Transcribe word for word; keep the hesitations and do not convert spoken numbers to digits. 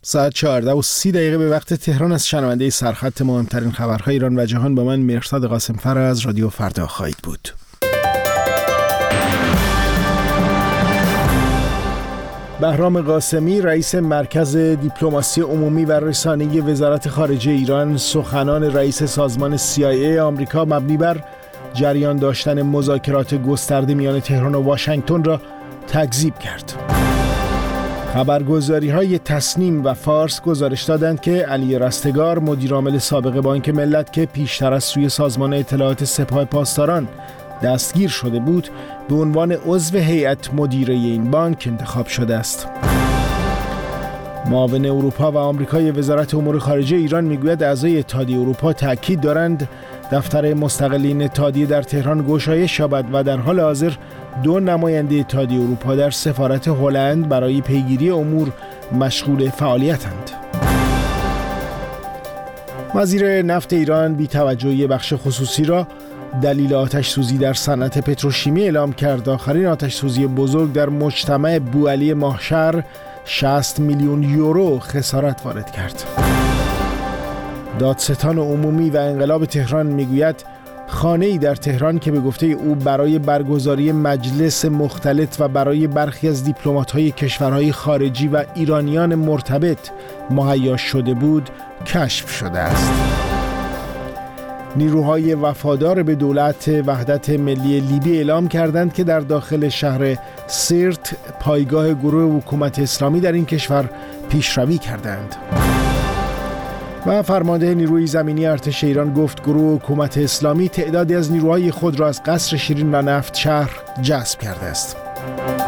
ساعت چهارده و سی دقیقه به وقت تهران از شنونده سرخط مهمترین خبرهای ایران و جهان با من مرصاد قاسم‌فر از رادیو فردا خواهید بود. بهرام قاسمی رئیس مرکز دیپلماسی عمومی و رسانه‌ای وزارت خارجه ایران سخنان رئیس سازمان سی آی ای آمریکا مبنی بر جریان داشتن مذاکرات گسترده میان تهران و واشنگتن را تکذیب کرد. خبرگزاری‌های تصنیم و فارس گزارش دادند که علی رستگار مدیرعامل سابق بانک ملت که پیشتر از سوی سازمان اطلاعات سپاه پاسداران دستگیر شده بود به عنوان عضو هیئت مدیره این بانک انتخاب شده است. معاون اروپا و آمریکای وزارت امور خارجه ایران میگوید اعضای اتحادیه اروپا تاکید دارند دفتر مستقلین اتحادیه در تهران گشایش یابد و در حال حاضر دو نماینده اتحادیه اروپا در سفارت هلند برای پیگیری امور مشغول فعالیتند. وزیر نفت ایران بی توجهی بخش خصوصی را دلیل آتش سوزی در صنعت پتروشیمی اعلام کرد. آخرین آتش سوزی بزرگ در مجتمع بوعلی ماهشهر شصت میلیون یورو خسارت وارد کرد. دادستان عمومی و انقلاب تهران میگوید خانه‌ای در تهران که به گفته او برای برگزاری مجلس مختلط و برای برخی از دیپلمات‌های کشورهای خارجی و ایرانیان مرتبط مهیا شده بود کشف شده است. نیروهای وفادار به دولت وحدت ملی لیبی اعلام کردند که در داخل شهر سیرت پایگاه گروه حکومت اسلامی در این کشور پیشروی کردند. و فرمانده نیروی زمینی ارتش ایران گفت گروه حکومت اسلامی تعدادی از نیروهای خود را از قصر شیرین و نفت شهر جذب کرده است.